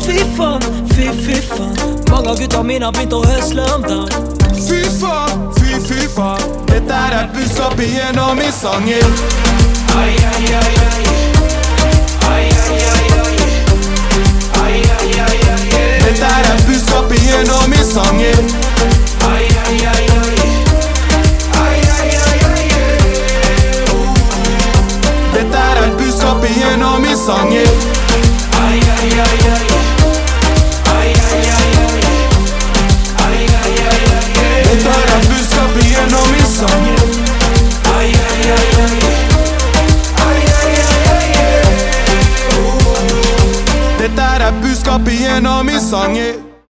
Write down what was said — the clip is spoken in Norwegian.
Fy faen. Mange av gutta mine har begynt å høsle om dagen. Fy faen. Dette er et budskap igjennom i sangen. Ai, ai, ai, ai. Ai, ai, ai, ai. Ai, ai, ai, ai. Dette er et budskap igjennom i sangen. Ai, ai, ai, ai. Ai, ai, ai, ai. Dette er et budskap igjennom i sangen.